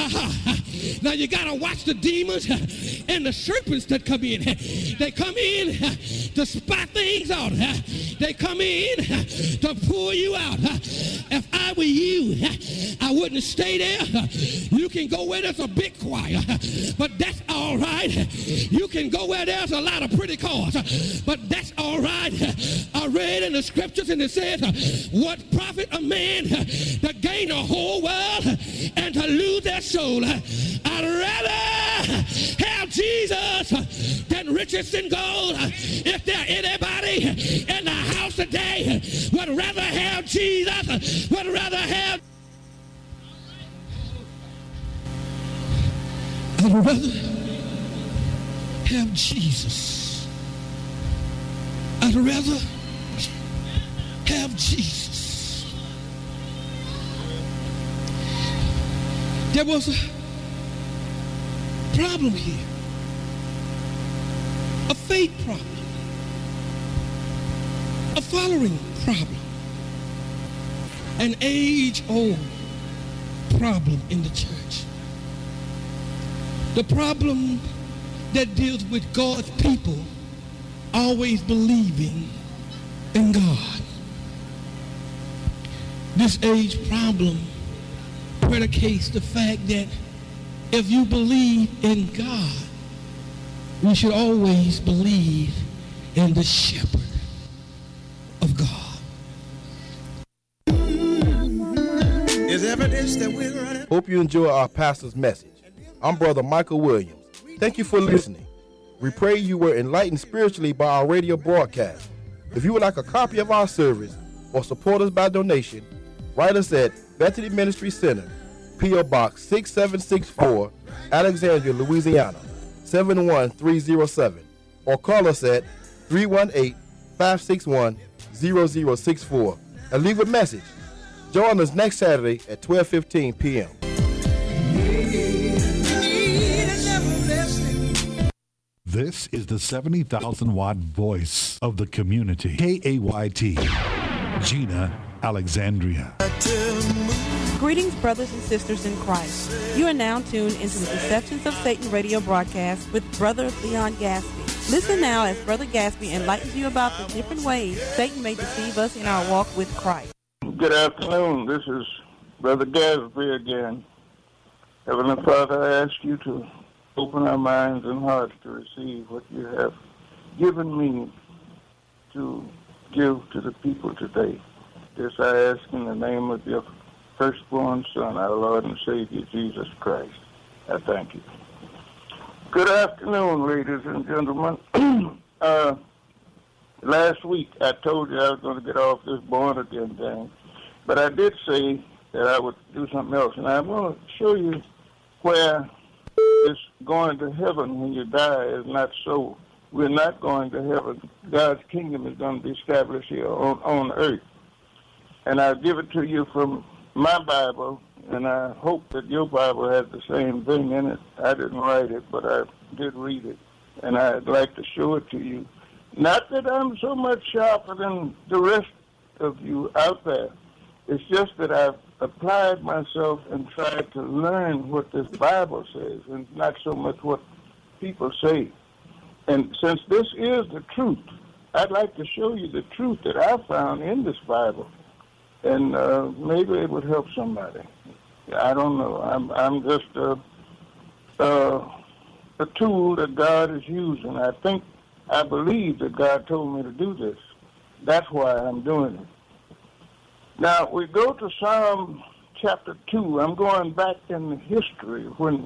Now you got to watch the demons and the serpents that come in. They come in to spot things out. They come in to pull you out. If I were you, I wouldn't stay there. You can go where there's a big choir, but that's all right. You can go where there's a lot of pretty cars, but that's all right. I read in the scriptures and it says, what profit a man to gain the whole world and to lose their soul? I'd rather have Jesus than riches and gold. If there anybody in the house today would rather have Jesus, would rather have, I'd rather have Jesus. I'd rather have Jesus. There was a problem here, a faith problem, a following problem, an age-old problem in the church. The problem that deals with God's people always believing in God. This age problem predicates the fact that if you believe in God, we should always believe in the shepherd of God. Is evidence that we're running. Hope you enjoy our pastor's message. I'm Brother Michael Williams. Thank you for listening. We pray you were enlightened spiritually by our radio broadcast. If you would like a copy of our service or support us by donation, write us at Bethany Ministry Center, P.O. Box 6764, Alexandria, Louisiana, 71307, or call us at 318-561-0064 and leave a message. Join us next Saturday at 12:15 p.m. This is the 70,000-watt voice of the community. KAYT, Gina, Alexandria. Greetings, brothers and sisters in Christ. You are now tuned into the Deceptions of Satan radio broadcast with Brother Leon Gaspy. Listen now as Brother Gaspy enlightens you about the different ways Satan may deceive us in our walk with Christ. Good afternoon. This is Brother Gaspy again. Heavenly Father, I ask you to open our minds and hearts to receive what you have given me to give to the people today. This I ask in the name of your firstborn Son, our Lord and Savior, Jesus Christ. I thank you. Good afternoon, ladies and gentlemen. Last week I told you I was going to get off this born again thing, but I did say that I would do something else, and I'm going to show you where this going to heaven when you die is not so. We're not going to heaven. God's kingdom is going to be established here on earth. And I'll give it to you from my Bible, and I hope that your Bible has the same thing in it. I didn't write it, but I did read it, and I'd like to show it to you. Not that I'm so much sharper than the rest of you out there. It's just that I've applied myself and tried to learn what this Bible says, and not so much what people say. And since this is the truth, I'd like to show you the truth that I found in this Bible. And maybe it would help somebody. I don't know. I'm just a tool that God is using. I believe that God told me to do this. That's why I'm doing it. Now we go to Psalm chapter 2. I'm going back in history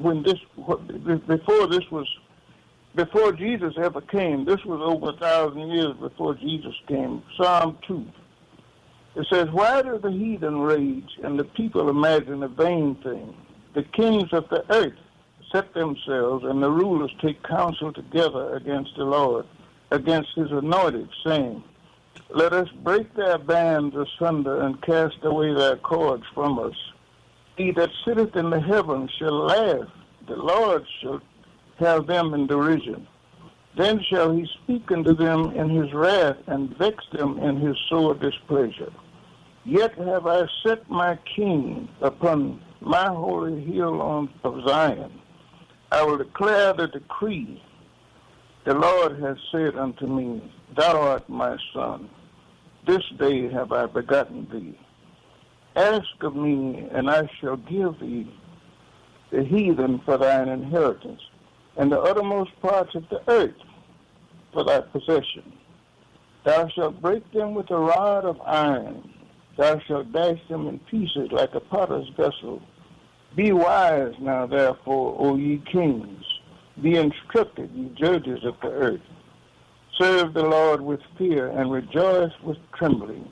before Jesus ever came. This was over 1,000 years before Jesus came. Psalm 2. It says, "Why do the heathen rage and the people imagine a vain thing? The kings of the earth set themselves, and the rulers take counsel together against the Lord, against his anointed, saying, Let us break their bands asunder and cast away their cords from us. He that sitteth in the heavens shall laugh. The Lord shall have them in derision. Then shall he speak unto them in his wrath, and vex them in his sore displeasure. Yet have I set my king upon my holy hill of Zion. I will declare the decree. The Lord has said unto me, Thou art my son. This day have I begotten thee. Ask of me, and I shall give thee the heathen for thine inheritance, and the uttermost parts of the earth for thy possession. Thou shalt break them with a rod of iron. Thou shalt dash them in pieces like a potter's vessel. Be wise now, therefore, O ye kings. Be instructed, ye judges of the earth. Serve the Lord with fear and rejoice with trembling.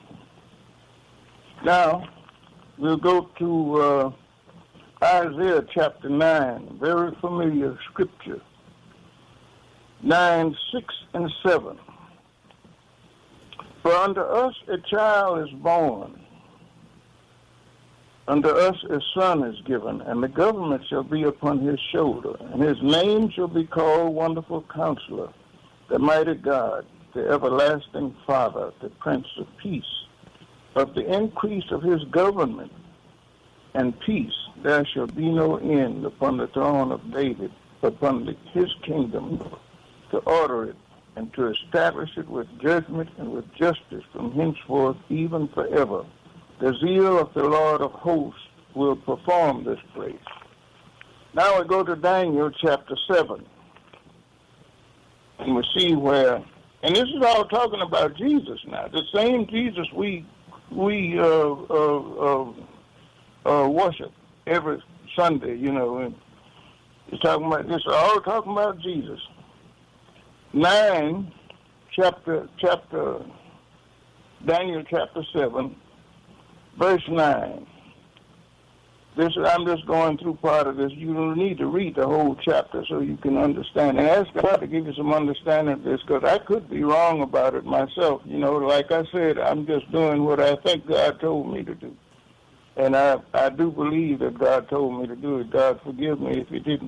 Now, we'll go to Isaiah chapter 9, very familiar scripture. 9, 6, and 7. For unto us a child is born, unto us a son is given, and the government shall be upon his shoulder, and his name shall be called Wonderful Counselor, the Mighty God, the Everlasting Father, the Prince of Peace. Of the increase of his government and peace there shall be no end upon the throne of David, upon his kingdom, to order it and to establish it with judgment and with justice from henceforth even forever. The zeal of the Lord of hosts will perform this place. Now we go to Daniel chapter 7. And we see where, and this is all talking about Jesus now. The same Jesus we worship every Sunday, you know. And it's talking about this, all talking about Jesus. 9, Daniel chapter 7, verse 9. I'm just going through part of this. You don't need to read the whole chapter so you can understand. And ask God to give you some understanding of this, because I could be wrong about it myself. You know, like I said, I'm just doing what I think God told me to do. And I do believe that God told me to do it. God forgive me if he didn't.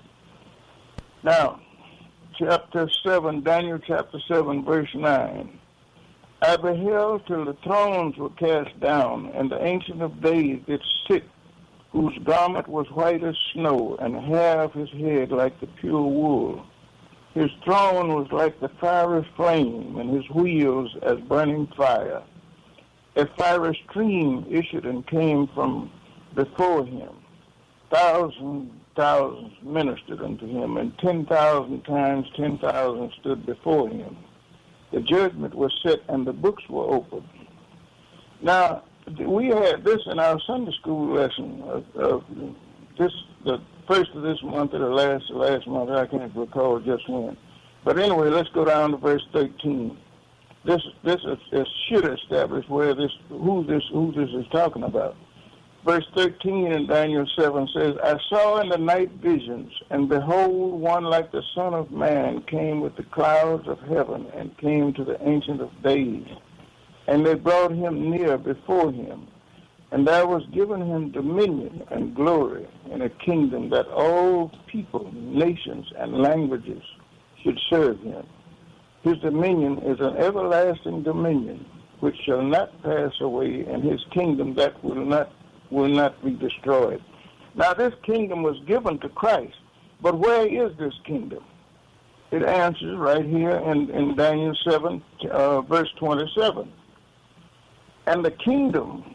Now, chapter 7, Daniel chapter 7, verse 9. I beheld till the thrones were cast down, and the Ancient of Days did sit, whose garment was white as snow, and the hair of his head like the pure wool. His throne was like the fiery flame, and his wheels as burning fire. A fiery stream issued and came from before him. Thousands ministered unto him, and 10,000 times 10,000 stood before him. The judgment was set, and the books were opened. Now, we had this in our Sunday school lesson. The first of this month or the last month, I can't recall just when. But anyway, let's go down to verse 13. This should establish who this is talking about. Verse 13 in Daniel 7 says, I saw in the night visions, and behold, one like the Son of Man came with the clouds of heaven, and came to the Ancient of Days. And they brought him near before him. And there was given him dominion and glory, and a kingdom that all people, nations, and languages should serve him. His dominion is an everlasting dominion, which shall not pass away, and his kingdom that will not be destroyed. Now, this kingdom was given to Christ, but where is this kingdom? It answers right here in Daniel 7, verse 27. And the kingdom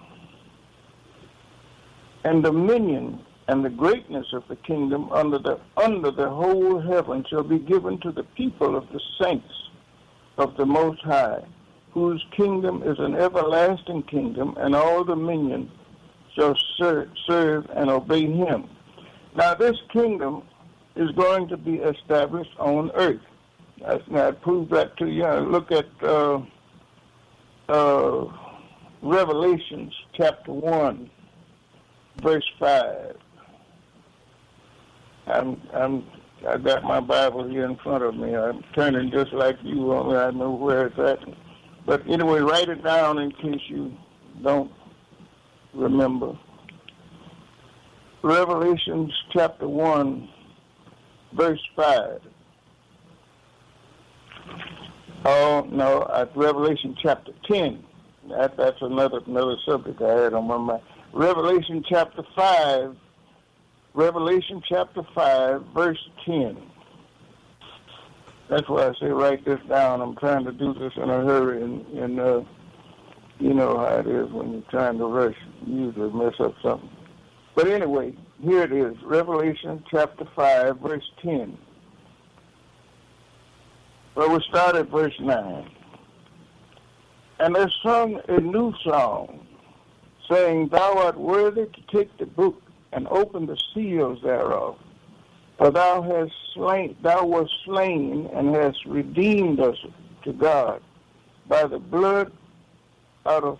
and dominion and the greatness of the kingdom under the whole heaven shall be given to the people of the saints of the Most High, whose kingdom is an everlasting kingdom, and all dominion shall serve and obey him. Now, this kingdom is going to be established on earth. I prove that to you. Look at Revelations chapter 1, verse 5. I got my Bible here in front of me. I'm turning just like you, only I know where it's at. But anyway, write it down in case you don't remember. Revelations chapter 1, verse 5. Oh, no, Revelation chapter 10. That's another subject I had on my mind. Revelation chapter 5. Revelation chapter 5, verse 10. That's why I say write this down. I'm trying to do this in a hurry, and you know how it is when you're trying to rush. You usually mess up something. But anyway, here it is. Revelation chapter 5, verse 10. Well, we'll start at verse 9. And they sung a new song, saying, Thou art worthy to take the book and open the seals thereof. For thou wast slain and hast redeemed us to God by thy blood out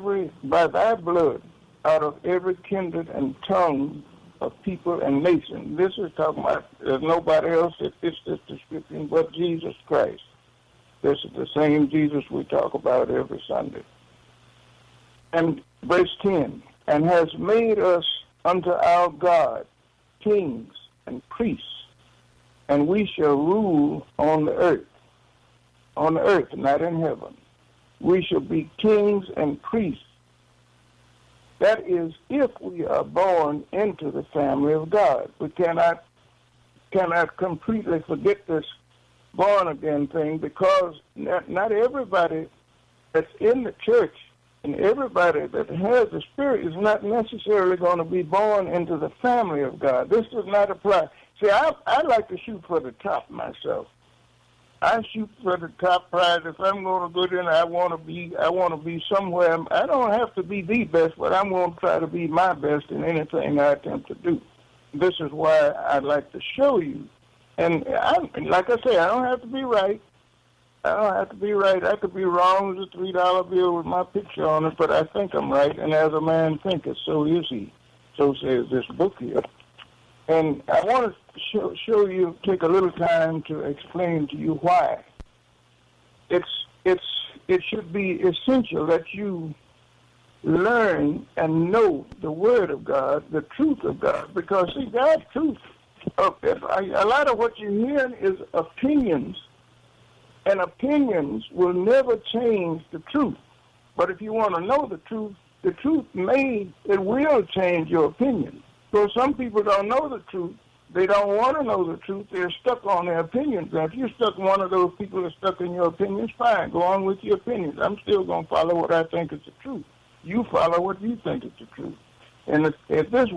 of every kindred and tongue of people and nation. This is talking about there's nobody else that fits this description but Jesus Christ. This is the same Jesus we talk about every Sunday. And verse 10, and has made us unto our God kings and priests, and we shall rule on the earth, not in heaven. We shall be kings and priests. That is, if we are born into the family of God. We cannot completely forget this born-again thing, because not everybody that's in the church and everybody that has the Spirit is not necessarily going to be born into the family of God. This does not apply. See, I like to shoot for the top myself. I shoot for the top prize. If I'm going to go there, I want to be somewhere. I don't have to be the best, but I'm going to try to be my best in anything I attempt to do. This is why I'd like to show you. And like I say, I don't have to be right. I could be wrong with a $3 bill with my picture on it, but I think I'm right. And as a man thinketh, so is he. So says this book here. And I want to show you, take a little time to explain to you why. It should be essential that you learn and know the Word of God, the truth of God, because see, God's truth. A lot of what you're hearing is opinions, and opinions will never change the truth. But if you want to know the truth will change your opinion. So some people don't know the truth. They don't want to know the truth. They're stuck on their opinions. Now, if you're stuck one of those people that's stuck in your opinions, fine. Go on with your opinions. I'm still going to follow what I think is the truth. You follow what you think is the truth. And if this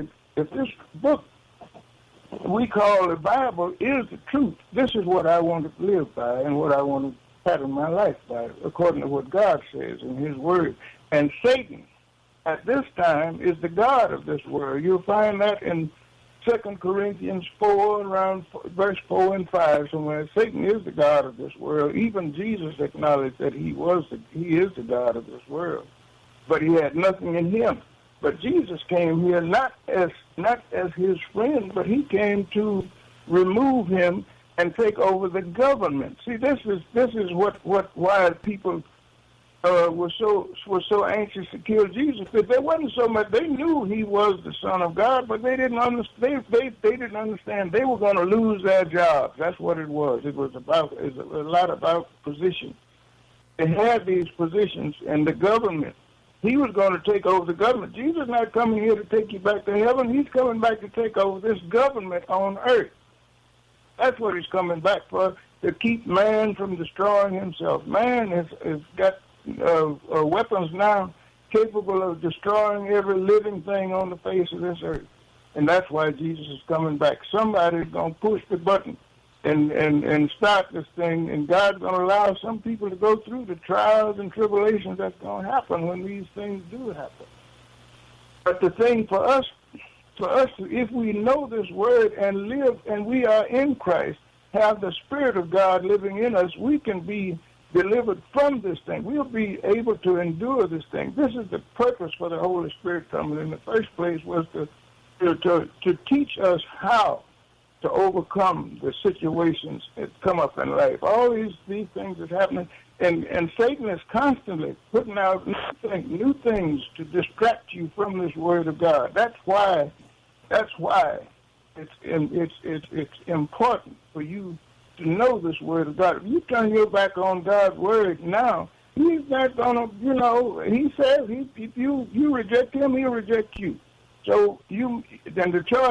book we call the Bible is the truth, this is what I want to live by and what I want to pattern my life by, according to what God says in His Word. And Satan, at this time, is the God of this world. You'll find that in 2 Corinthians 4, around verse 4 and 5, somewhere. Satan is the God of this world. Even Jesus acknowledged that he is the God of this world. But he had nothing in him. But Jesus came here not as his friend, but he came to remove him and take over the government. See, this is why people were so anxious to kill Jesus. But there wasn't so much. They knew he was the Son of God, but they didn't understand. They didn't understand they were going to lose their jobs. That's what it was. It was a lot about position. They had these positions, and the government. He was going to take over the government. Jesus is not coming here to take you back to heaven. He's coming back to take over this government on earth. That's what he's coming back for, to keep man from destroying himself. Man has got weapons now capable of destroying every living thing on the face of this earth. And that's why Jesus is coming back. Somebody's going to push the button and start this thing, and God's going to allow some people to go through the trials and tribulations that's going to happen when these things do happen. But the thing for us, if we know this Word and live, and we are in Christ, have the Spirit of God living in us, we can be delivered from this thing. We'll be able to endure this thing. This is the purpose for the Holy Spirit coming in the first place, was to teach us how to overcome the situations that come up in life. All these things that's happening, and Satan is constantly putting out new things to distract you from this Word of God. That's why it's important for you to know this Word of God. If you turn your back on God's Word now, He's not gonna, he says if you reject him, he'll reject you. So then the charge